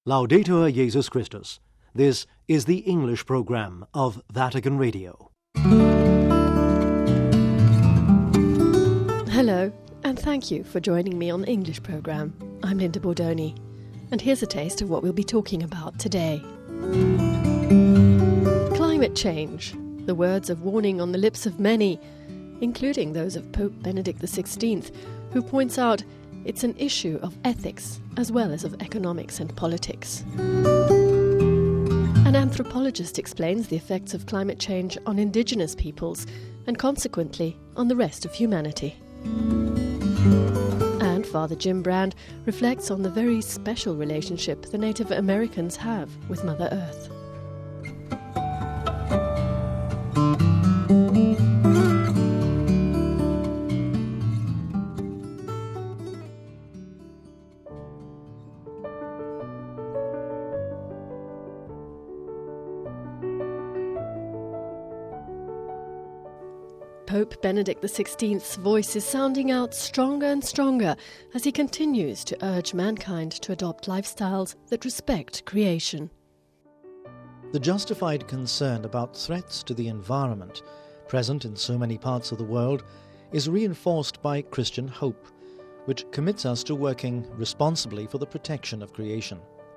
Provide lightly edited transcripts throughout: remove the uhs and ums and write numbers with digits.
Laudetur Jesus Christus. This is the English program of Vatican Radio. Hello, and thank you for joining me on the English program. I'm Linda Bordoni, and here's a taste of what we'll be talking about today. Climate change, the words of warning on the lips of many, including those of Pope Benedict XVI, who points out it's an issue of ethics as well as of economics and politics. An anthropologist explains the effects of climate change on indigenous peoples and consequently on the rest of humanity. And Father Jim Brand reflects on the very special relationship the Native Americans have with Mother Earth. Pope Benedict XVI's voice is sounding out stronger and stronger as he continues to urge mankind to adopt lifestyles that respect creation. The justified concern about threats to the environment, present in so many parts of the world, is reinforced by Christian hope, which commits us to working responsibly for the protection of creation.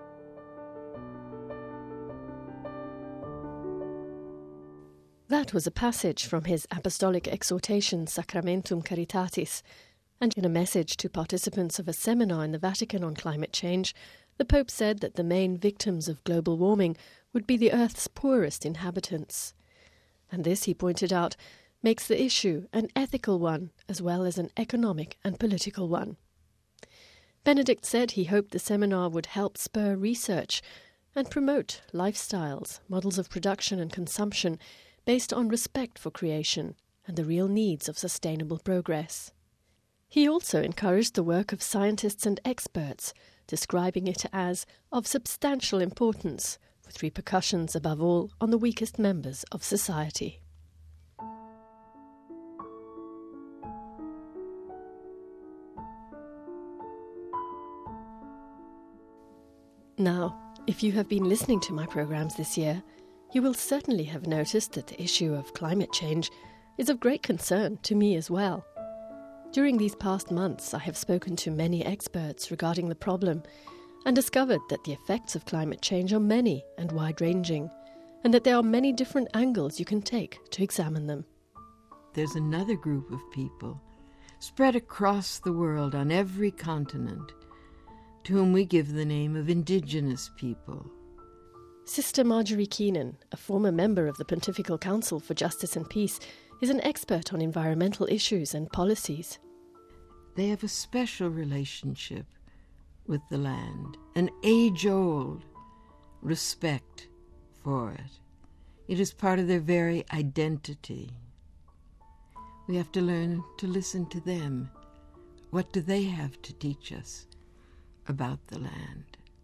That was a passage from his apostolic exhortation Sacramentum Caritatis, and in a message to participants of a seminar in the Vatican on climate change, the Pope said that the main victims of global warming would be the Earth's poorest inhabitants. And this, he pointed out, makes the issue an ethical one as well as an economic and political one. Benedict said he hoped the seminar would help spur research and promote lifestyles, models of production and consumption based on respect for creation and the real needs of sustainable progress. He also encouraged the work of scientists and experts, describing it as of substantial importance, with repercussions above all on the weakest members of society. Now, if you have been listening to my programs this year, you will certainly have noticed that the issue of climate change is of great concern to me as well. During these past months, I have spoken to many experts regarding the problem and discovered that the effects of climate change are many and wide-ranging, and that there are many different angles you can take to examine them. There's another group of people spread across the world on every continent to whom we give the name of indigenous people. Sister Marjorie Keenan, a former member of the Pontifical Council for Justice and Peace, is an expert on environmental issues and policies. They have a special relationship with the land, an age-old respect for it. It is part of their very identity. We have to learn to listen to them. What do they have to teach us about the land?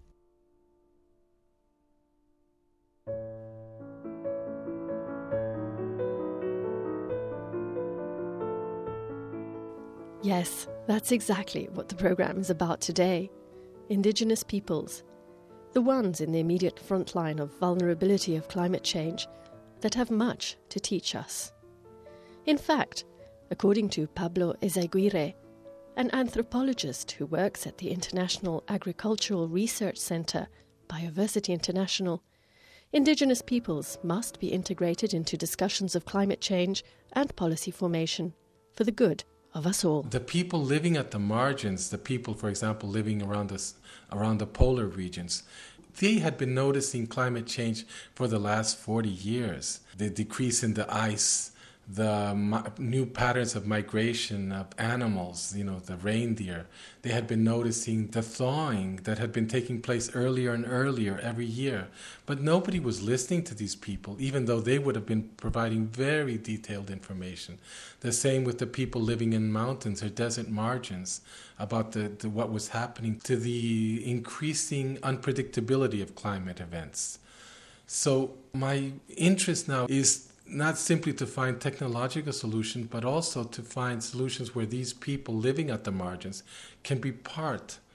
Yes, that's exactly what the program is about today. Indigenous peoples, the ones in the immediate front line of vulnerability of climate change, that have much to teach us. In fact, according to Pablo Ezeguirre, an anthropologist who works at the International Agricultural Research Center, Biodiversity International, indigenous peoples must be integrated into discussions of climate change and policy formation for the good of us all. The people living at the margins, the people, for example, living around the polar regions, they had been noticing climate change for the last 40 years. The decrease in the ice, the new patterns of migration of animals, the reindeer. They had been noticing the thawing that had been taking place earlier and earlier every year. But nobody was listening to these people, even though they would have been providing very detailed information. The same with the people living in mountains or desert margins about what was happening to the increasing unpredictability of climate events. So my interest now is not simply to find technological solutions, but also to find solutions where these people living at the margins can be part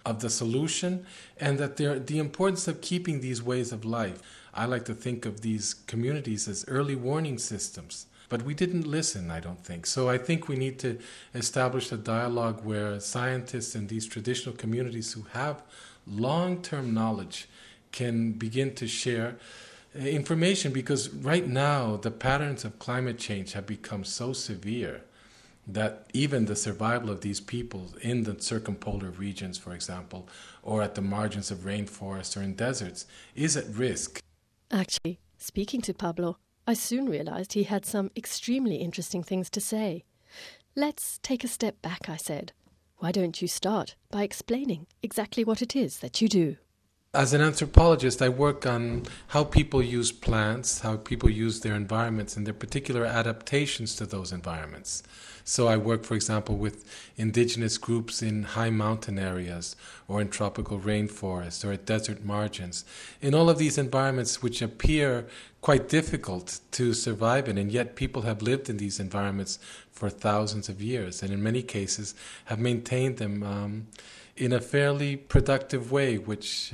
of the solution, and that the importance of keeping these ways of life. I like to think of these communities as early warning systems. But we didn't listen, I don't think. So I think we need to establish a dialogue where scientists in these traditional communities who have long-term knowledge can begin to share information, because right now the patterns of climate change have become so severe that even the survival of these people in the circumpolar regions, for example, or at the margins of rainforests or in deserts, is at risk. Actually, speaking to Pablo, I soon realized he had some extremely interesting things to say. Let's take a step back, I said. Why don't you start by explaining exactly what it is that you do? As an anthropologist, I work on how people use plants, how people use their environments, and their particular adaptations to those environments. So I work, for example, with indigenous groups in high mountain areas or in tropical rainforests or at desert margins. In all of these environments which appear quite difficult to survive in, and yet people have lived in these environments for thousands of years, and in many cases have maintained them in a fairly productive way, which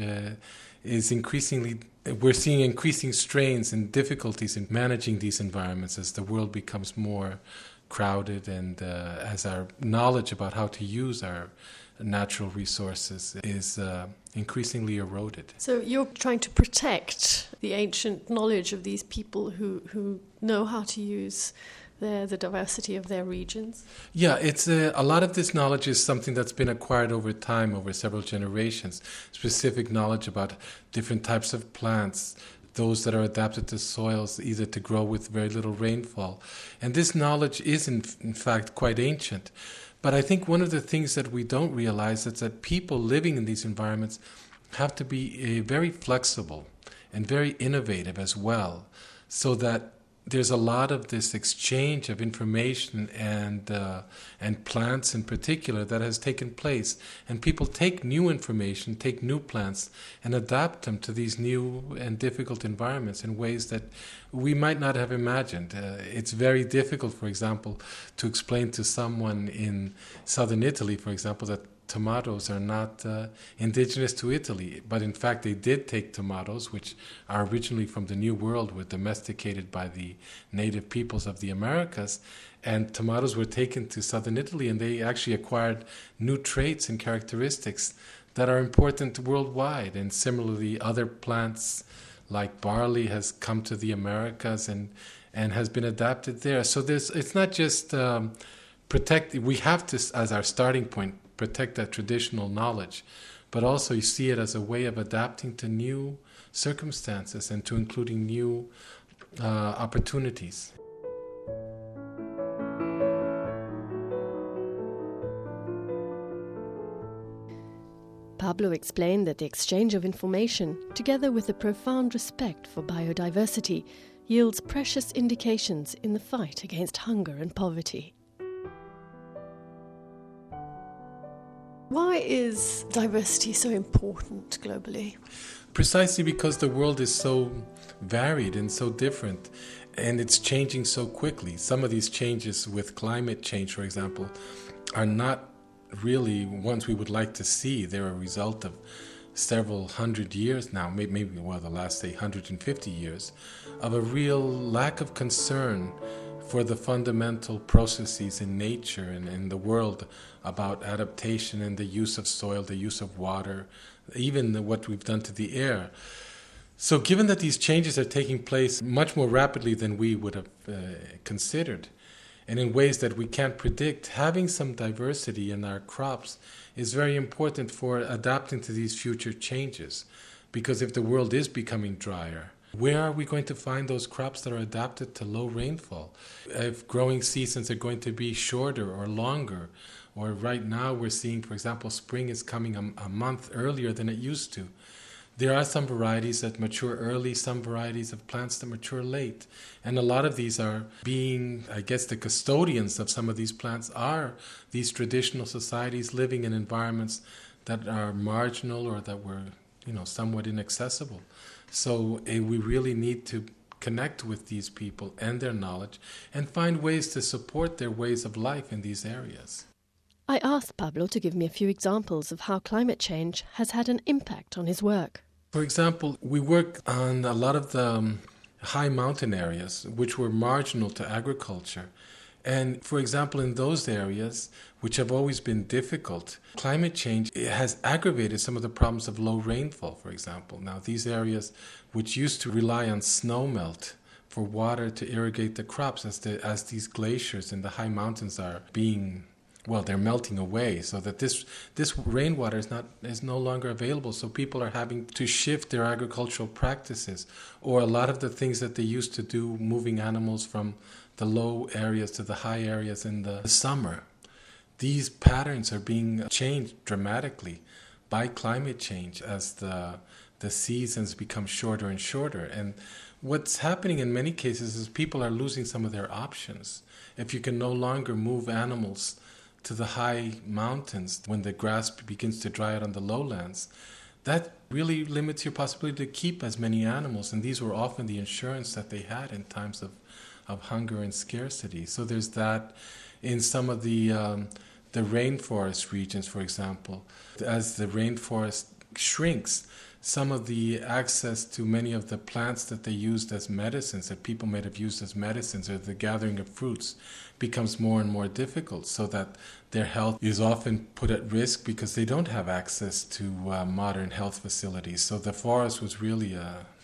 is increasingly, we're seeing increasing strains and difficulties in managing these environments as the world becomes more crowded and as our knowledge about how to use our natural resources is increasingly eroded. So you're trying to protect the ancient knowledge of these people who know how to use the diversity of their regions? Yeah, it's a lot of this knowledge is something that's been acquired over time, over several generations. Specific knowledge about different types of plants, those that are adapted to soils, either to grow with very little rainfall. And this knowledge is, in fact, quite ancient. But I think one of the things that we don't realize is that people living in these environments have to be very flexible and very innovative as well, so that there's a lot of this exchange of information and plants in particular that has taken place. And people take new information, take new plants, and adapt them to these new and difficult environments in ways that we might not have imagined. It's very difficult, for example, to explain to someone in southern Italy, for example, that tomatoes are not indigenous to Italy, but in fact they did take tomatoes, which are originally from the New World, were domesticated by the native peoples of the Americas, and tomatoes were taken to southern Italy, and they actually acquired new traits and characteristics that are important worldwide. And similarly, other plants like barley has come to the Americas and has been adapted there. So it's not just we have to, as our starting point, protect that traditional knowledge, but also you see it as a way of adapting to new circumstances and to including new opportunities. Pablo explained that the exchange of information, together with a profound respect for biodiversity, yields precious indications in the fight against hunger and poverty. Why is diversity so important globally? Precisely because the world is so varied and so different, and it's changing so quickly. Some of these changes with climate change, for example, are not really ones we would like to see. They're a result of several hundred years now, maybe the last, say, 150 years, of a real lack of concern for the fundamental processes in nature and in the world about adaptation and the use of soil, the use of water, even what we've done to the air. So given that these changes are taking place much more rapidly than we would have considered, and in ways that we can't predict, having some diversity in our crops is very important for adapting to these future changes. Because if the world is becoming drier, where are we going to find those crops that are adapted to low rainfall? If growing seasons are going to be shorter or longer, or right now we're seeing, for example, spring is coming a month earlier than it used to. There are some varieties that mature early, some varieties of plants that mature late. And a lot of these are being, I guess, the custodians of some of these plants are these traditional societies living in environments that are marginal or that were, somewhat inaccessible. So we really need to connect with these people and their knowledge and find ways to support their ways of life in these areas. I asked Pablo to give me a few examples of how climate change has had an impact on his work. For example, we work on a lot of the high mountain areas, which were marginal to agriculture. And for example, in those areas, which have always been difficult, climate change has aggravated some of the problems of low rainfall, for example. Now, these areas which used to rely on snow melt for water to irrigate the crops, as these glaciers in the high mountains are being, well, they're melting away, so that this rainwater is no longer available. So people are having to shift their agricultural practices, or a lot of the things that they used to do, moving animals from the low areas to the high areas in the summer. These patterns are being changed dramatically by climate change as the seasons become shorter and shorter. And what's happening in many cases is people are losing some of their options. If you can no longer move animals to the high mountains when the grass begins to dry out on the lowlands, that really limits your possibility to keep as many animals. And these were often the insurance that they had in times of hunger and scarcity. So there's that. In some of the rainforest regions, for example, as the rainforest shrinks, some of the access to many of the plants that they used as medicines, that people might have used as medicines, or the gathering of fruits, becomes more and more difficult, so that their health is often put at risk because they don't have access to modern health facilities. So the forest was really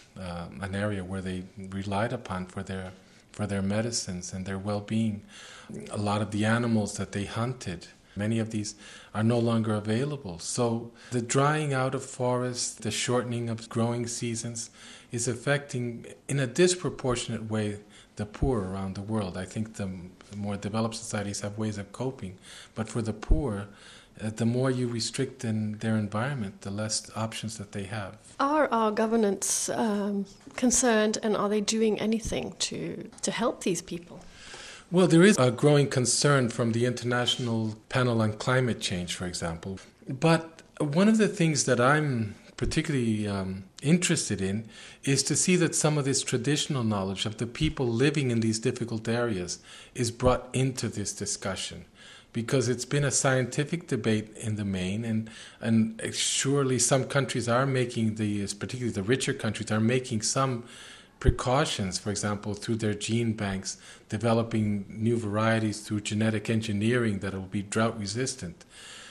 an area where they relied upon for their medicines and their well-being. A lot of the animals that they hunted, many of these are no longer available. So the drying out of forests, the shortening of growing seasons is affecting in a disproportionate way the poor around the world. I think the more developed societies have ways of coping, but for the poor, the more you restrict in their environment, the less options that they have. Are our governments concerned, and are they doing anything to help these people? Well, there is a growing concern from the International Panel on Climate Change, for example. But one of the things that I'm particularly interested in is to see that some of this traditional knowledge of the people living in these difficult areas is brought into this discussion. Because it's been a scientific debate in the main, and surely some countries are making particularly the richer countries, are making some precautions, for example, through their gene banks, developing new varieties through genetic engineering that will be drought resistant.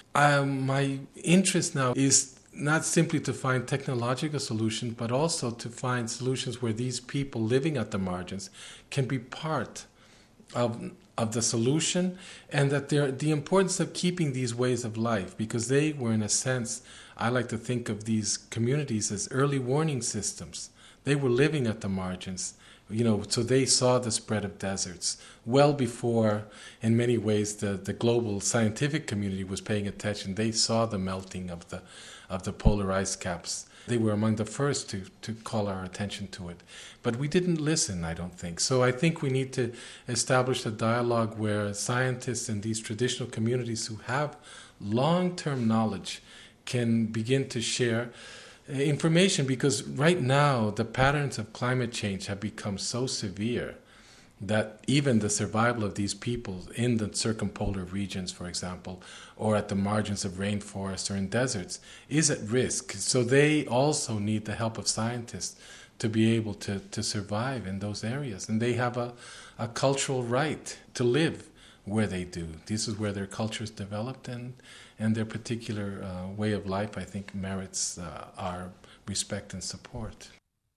My interest now is not simply to find technological solutions, but also to find solutions where these people living at the margins can be part of the solution, and that the importance of keeping these ways of life, because they were, in a sense, I like to think of these communities as early warning systems. They were living at the margins, so they saw the spread of deserts well before, in many ways, the global scientific community was paying attention. They saw the melting of the polar ice caps. They were among the first to call our attention to it. But we didn't listen, I don't think. So I think we need to establish a dialogue where scientists in these traditional communities who have long-term knowledge can begin to share information, because right now the patterns of climate change have become so severe that even the survival of these people in the circumpolar regions, for example, or at the margins of rainforests or in deserts, is at risk. So they also need the help of scientists to be able to survive in those areas. And they have a cultural right to live where they do. This is where their cultures developed, and their particular way of life, I think, merits our respect and support.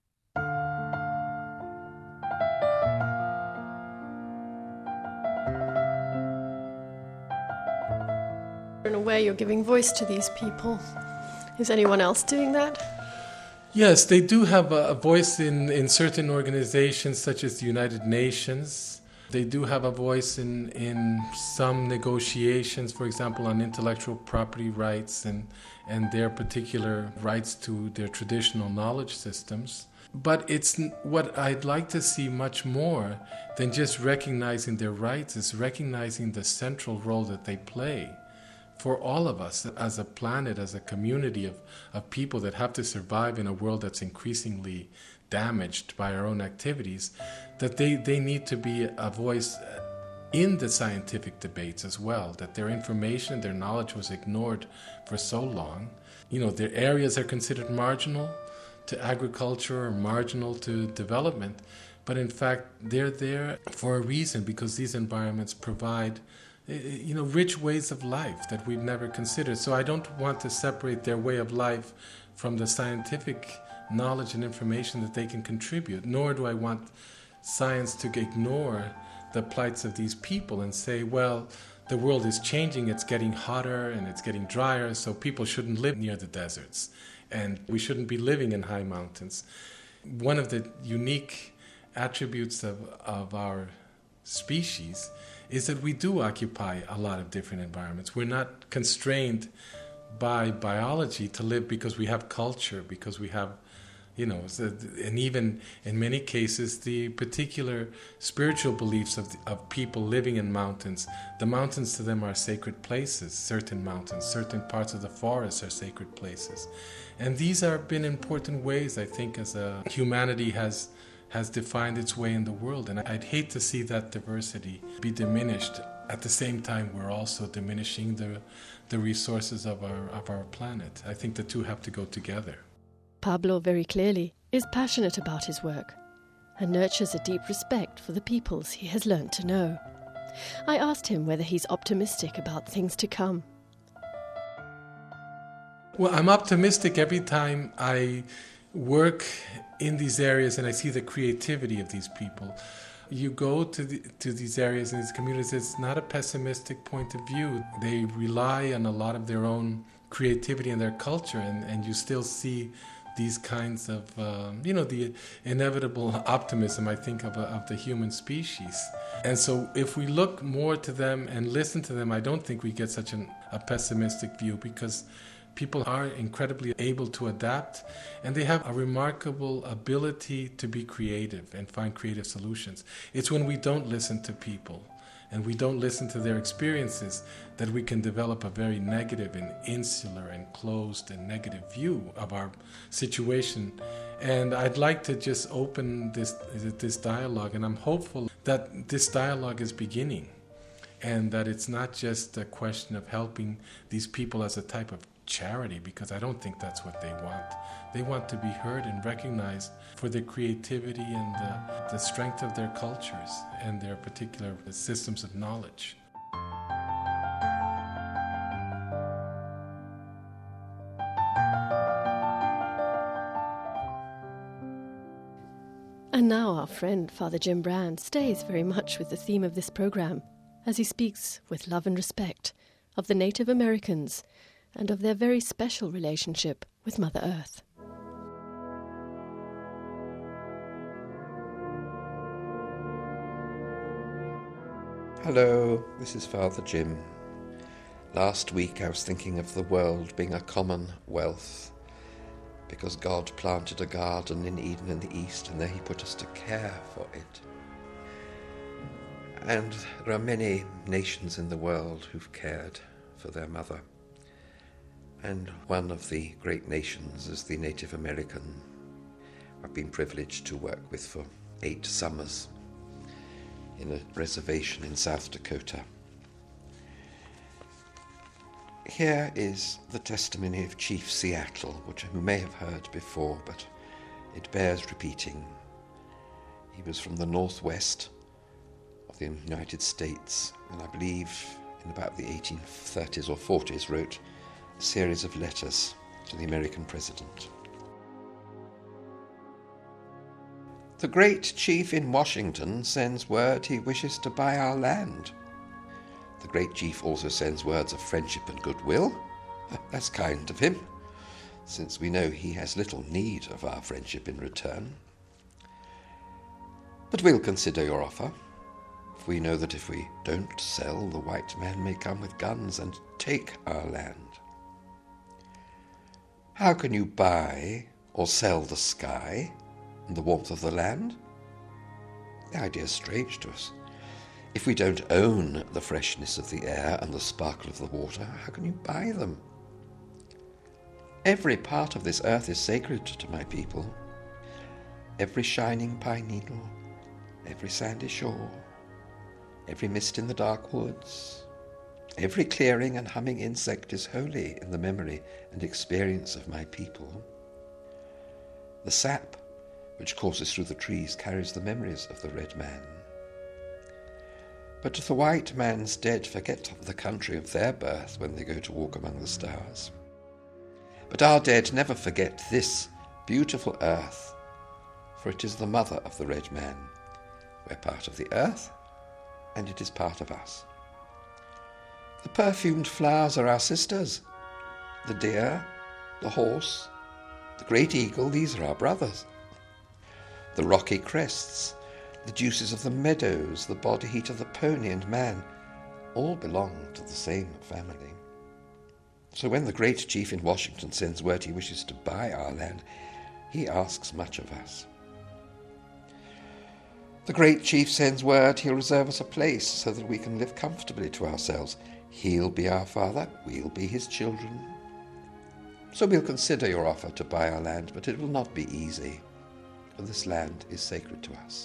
In a way, you're giving voice to these people. Is anyone else doing that? Yes, they do have a voice in certain organizations such as the United Nations. They do have a voice in some negotiations, for example, on intellectual property rights and their particular rights to their traditional knowledge systems. But it's what I'd like to see much more than just recognizing their rights, is recognizing the central role that they play for all of us as a planet, as a community of people that have to survive in a world that's increasingly damaged by our own activities, that they need to be a voice in the scientific debates as well, that their information, their knowledge was ignored for so long. Their areas are considered marginal to agriculture or marginal to development, but in fact they're there for a reason, because these environments provide rich ways of life that we've never considered. So I don't want to separate their way of life from the scientific knowledge and information that they can contribute, nor do I want science to ignore the plights of these people and say, well, the world is changing, it's getting hotter and it's getting drier, so people shouldn't live near the deserts and we shouldn't be living in high mountains. One of the unique attributes of our species is that we do occupy a lot of different environments. We're not constrained by biology to live because we have culture, because we have, and even in many cases, the particular spiritual beliefs of people living in mountains. The mountains to them are sacred places. Certain mountains, certain parts of the forest are sacred places. And these have been important ways, I think, as humanity has defined its way in the world. And I'd hate to see that diversity be diminished. At the same time, we're also diminishing the resources of our planet. I think the two have to go together. Pablo, very clearly, is passionate about his work and nurtures a deep respect for the peoples he has learnt to know. I asked him whether he's optimistic about things to come. Well, I'm optimistic every time I work in these areas and I see the creativity of these people. You go to these areas and these communities, it's not a pessimistic point of view. They rely on a lot of their own creativity and their culture, and you still see these kinds of, the inevitable optimism, I think, of the human species. And so if we look more to them and listen to them, I don't think we get such a pessimistic view, because people are incredibly able to adapt, and they have a remarkable ability to be creative and find creative solutions. It's when we don't listen to people and we don't listen to their experiences that we can develop a very negative and insular and closed and negative view of our situation. And I'd like to just open this dialogue, and I'm hopeful that this dialogue is beginning, and that it's not just a question of helping these people as a type of charity, because I don't think that's what they want. They want to be heard and recognized for their creativity and the strength of their cultures and their particular systems of knowledge. And now our friend, Father Jim Brand, stays very much with the theme of this program as he speaks with love and respect of the Native Americans and of their very special relationship with Mother Earth. Hello, this is Father Jim. Last week I was thinking of the world being a commonwealth, because God planted a garden in Eden in the east, and there he put us to care for it. And there are many nations in the world who've cared for their mother. And one of the great nations is the Native American. I've been privileged to work with for 8 summers in a reservation in South Dakota. Here is the testimony of Chief Seattle, which you may have heard before, but it bears repeating. He was from the northwest of the United States, and I believe in about the 1830s or 40s wrote a series of letters to the American president. The great chief in Washington sends word he wishes to buy our land. The great chief also sends words of friendship and goodwill. That's kind of him, since we know he has little need of our friendship in return. But we'll consider your offer. We know that if we don't sell, the white man may come with guns and take our land. How can you buy or sell the sky and the warmth of the land? The idea is strange to us. If we don't own the freshness of the air and the sparkle of the water, how can you buy them? Every part of this earth is sacred to my people. Every shining pine needle, every sandy shore, every mist in the dark woods, every clearing and humming insect is holy in the memory and experience of my people. The sap which courses through the trees carries the memories of the red man. But the white man's dead forget the country of their birth when they go to walk among the stars. But our dead never forget this beautiful earth, for it is the mother of the red man. We're part of the earth, and it is part of us. The perfumed flowers are our sisters. The deer, the horse, the great eagle, these are our brothers. The rocky crests, the juices of the meadows, the body heat of the pony and man, all belong to the same family. So when the great chief in Washington sends word he wishes to buy our land, he asks much of us. The great chief sends word he'll reserve us a place so that we can live comfortably to ourselves. He'll be our father, we'll be his children. So we'll consider your offer to buy our land, but it will not be easy, for this land is sacred to us.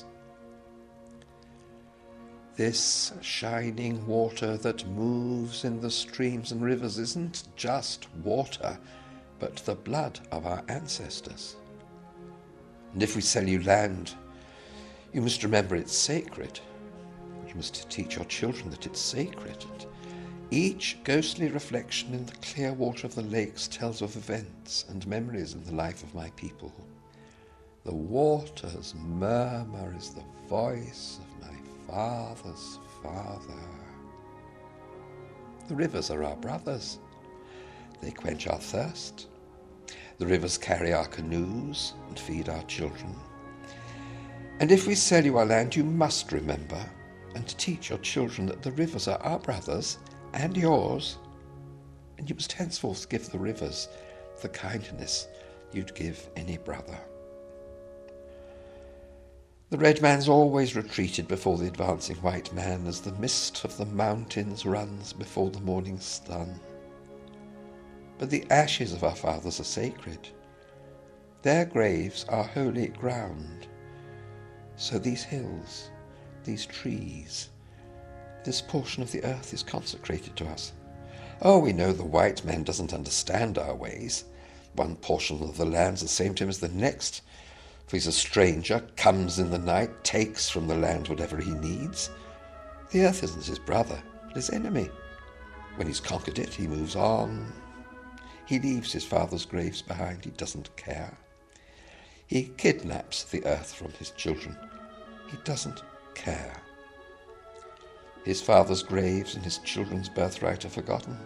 This shining water that moves in the streams and rivers isn't just water, but the blood of our ancestors. And if we sell you land, you must remember it's sacred. You must teach your children that it's sacred. And each ghostly reflection in the clear water of the lakes tells of events and memories in the life of my people. The water's murmur is the voice of my father's father. The rivers are our brothers. They quench our thirst. The rivers carry our canoes and feed our children. And if we sell you our land, you must remember and teach your children that the rivers are our brothers and yours, and you must henceforth give the rivers the kindness you'd give any brother. The red man's always retreated before the advancing white man as the mist of the mountains runs before the morning sun. But the ashes of our fathers are sacred. Their graves are holy ground. So these hills, these trees, this portion of the earth is consecrated to us. Oh, we know the white man doesn't understand our ways. One portion of the land's the same to him as the next. If he's a stranger, comes in the night, takes from the land whatever he needs. The earth isn't his brother, but his enemy. When he's conquered it, he moves on. He leaves his father's graves behind. He doesn't care. He kidnaps the earth from his children. He doesn't care. His father's graves and his children's birthright are forgotten.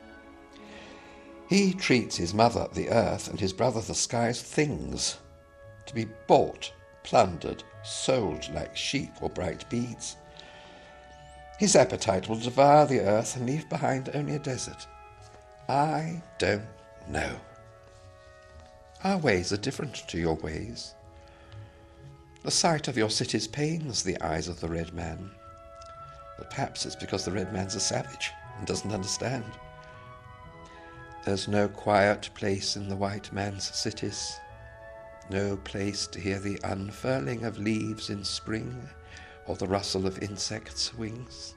He treats his mother, the earth, and his brother, the sky, as things, to be bought, plundered, sold like sheep or bright beads. His appetite will devour the earth and leave behind only a desert. I don't know. Our ways are different to your ways. The sight of your cities pains the eyes of the red man. But perhaps it's because the red man's a savage and doesn't understand. There's no quiet place in the white man's cities. No place to hear the unfurling of leaves in spring or the rustle of insects' wings.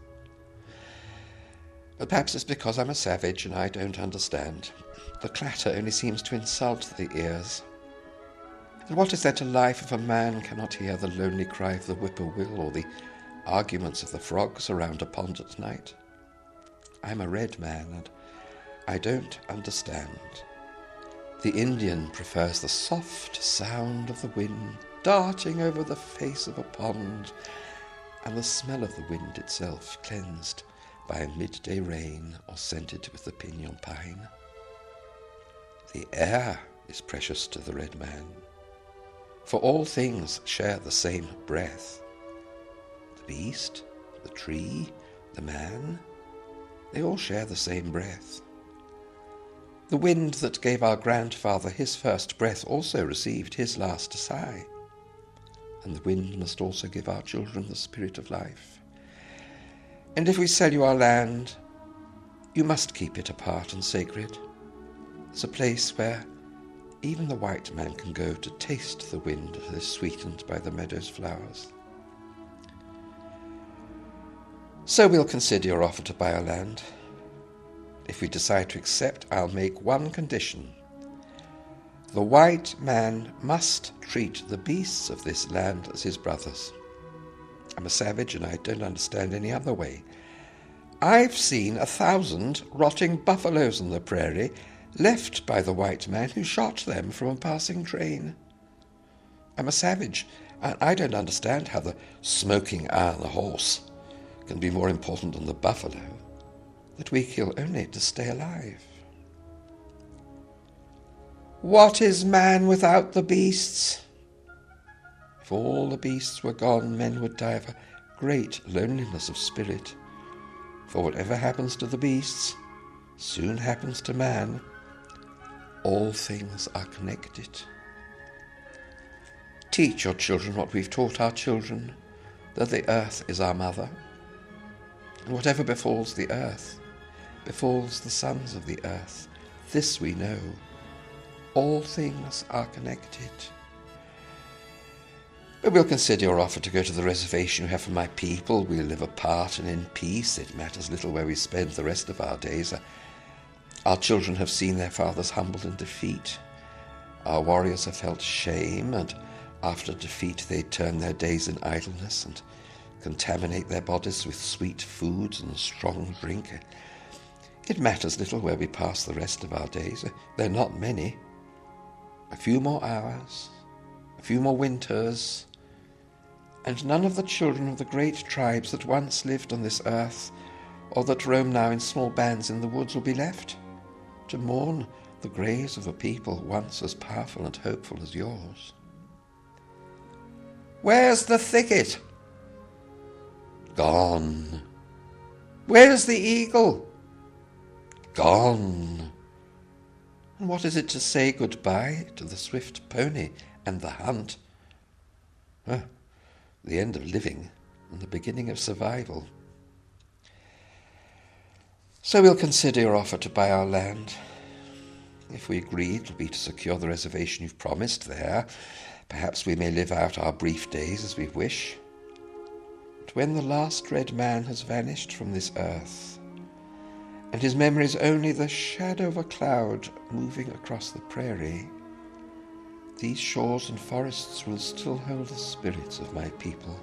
But perhaps it's because I'm a savage and I don't understand. The clatter only seems to insult the ears. And what is there to life if a man cannot hear the lonely cry of the whippoorwill or the arguments of the frogs around a pond at night? I'm a red man and I don't understand. The Indian prefers the soft sound of the wind darting over the face of a pond and the smell of the wind itself cleansed by a midday rain or scented with the pinon pine. The air is precious to the red man, for all things share the same breath. The beast, the tree, the man, they all share the same breath. The wind that gave our grandfather his first breath also received his last sigh, and the wind must also give our children the spirit of life. And if we sell you our land, you must keep it apart and sacred. It's a place where even the white man can go to taste the wind that is sweetened by the meadow's flowers. So we'll consider your offer to buy our land. If we decide to accept, I'll make one condition. The white man must treat the beasts of this land as his brothers. I'm a savage and I don't understand any other way. I've seen 1,000 rotting buffaloes on the prairie, left by the white man who shot them from a passing train. I'm a savage, and I don't understand how the smoking iron horse can be more important than the buffalo that we kill only to stay alive. What is man without the beasts? If all the beasts were gone, men would die of a great loneliness of spirit. For whatever happens to the beasts soon happens to man. All things are connected. Teach your children what we've taught our children, that the earth is our mother. And whatever befalls the earth, befalls the sons of the earth. This we know. All things are connected. But we'll consider your offer to go to the reservation you have for my people. We'll live apart and in peace. It matters little where we spend the rest of our days. Our children have seen their fathers humbled in defeat. Our warriors have felt shame, and after defeat they turn their days in idleness and contaminate their bodies with sweet foods and strong drink. It matters little where we pass the rest of our days. They're not many. A few more hours, a few more winters, and none of the children of the great tribes that once lived on this earth, or that roam now in small bands in the woods, will be left to mourn the graves of a people once as powerful and hopeful as yours. Where's the thicket? Gone. Where's the eagle? Gone. And what is it to say goodbye to the swift pony and the hunt? The end of living and the beginning of survival. So we'll consider your offer to buy our land. If we agree, it'll be to secure the reservation you've promised there. Perhaps we may live out our brief days as we wish. But when the last red man has vanished from this earth, and his memory is only the shadow of a cloud moving across the prairie, these shores and forests will still hold the spirits of my people.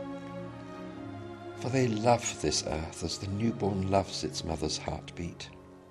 For they love this earth as the newborn loves its mother's heartbeat.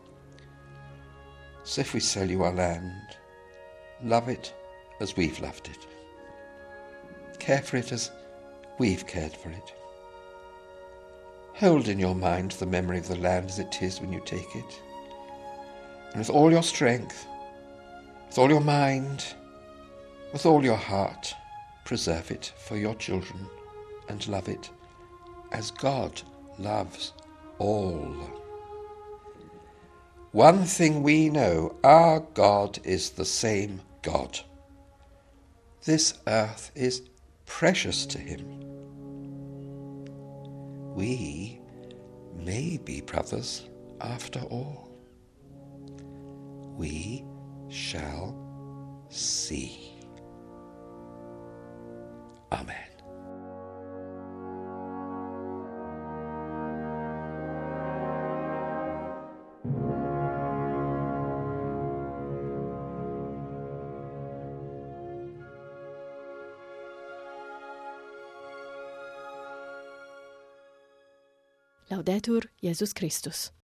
So if we sell you our land, love it as we've loved it. Care for it as we've cared for it. Hold in your mind the memory of the land as it is when you take it. And with all your strength, with all your mind, with all your heart, preserve it for your children and love it as God loves all. One thing we know, our God is the same God. This earth is precious to him. We may be brothers after all. We shall see. Amen. Laudetur Jesus Christus.